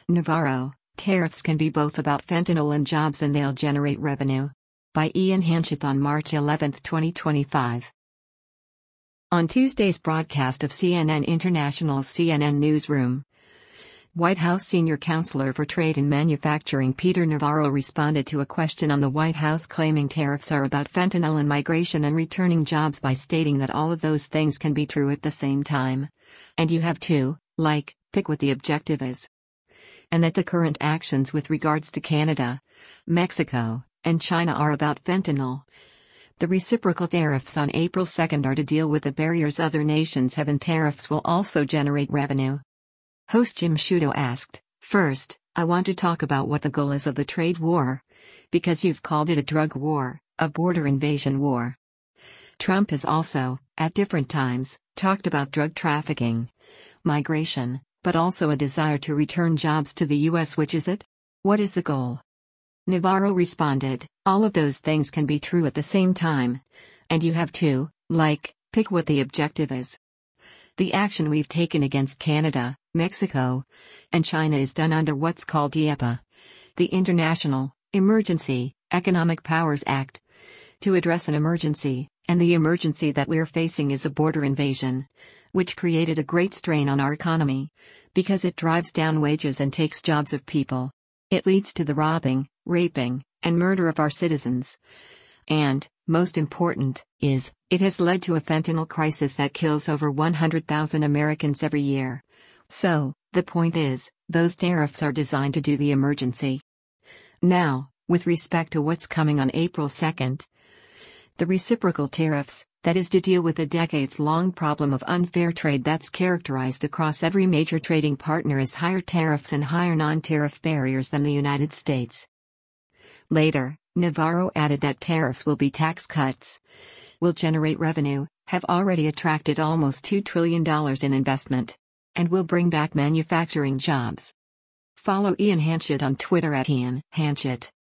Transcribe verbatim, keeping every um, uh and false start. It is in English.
Navarro, tariffs can be both about fentanyl and jobs, and they'll generate revenue. By Ian Hanchett on March eleventh, twenty twenty-five. On Tuesday's broadcast of C N N International's C N N Newsroom, White House senior counselor for trade and manufacturing Peter Navarro responded to a question on the White House claiming tariffs are about fentanyl and migration and returning jobs by stating that all of those things can be true at the same time. And you have to, like, pick what the objective is. And that the current actions with regards to Canada, Mexico, and China are about fentanyl. The reciprocal tariffs on April second are to deal with the barriers other nations have, and tariffs will also generate revenue. Host Jim Sciutto asked, "First, I want to talk about what the goal is of the trade war. Because you've called it a drug war, a border invasion war. Trump has also, at different times, talked about drug trafficking, migration, but also a desire to return jobs to the U S. Which is it? What is the goal?" Navarro responded, "All of those things can be true at the same time. And you have to, like, pick what the objective is. The action we've taken against Canada, Mexico, and China is done under what's called I E E P A, the International Emergency Economic Powers Act, to address an emergency, and the emergency that we're facing is a border invasion, which created a great strain on our economy, because it drives down wages and takes jobs of people. It leads to the robbing, raping, and murder of our citizens. And, most important, is, it has led to a fentanyl crisis that kills over one hundred thousand Americans every year. So, the point is, those tariffs are designed to do the emergency." Now, with respect to what's coming on April second, the reciprocal tariffs, that is to deal with a decades-long problem of unfair trade that's characterized across every major trading partner as higher tariffs and higher non-tariff barriers than the United States. Later, Navarro added that tariffs will be tax cuts, will generate revenue, have already attracted almost two trillion dollars in investment, and will bring back manufacturing jobs. Follow Ian Hanchett on Twitter at Ian Hanchett.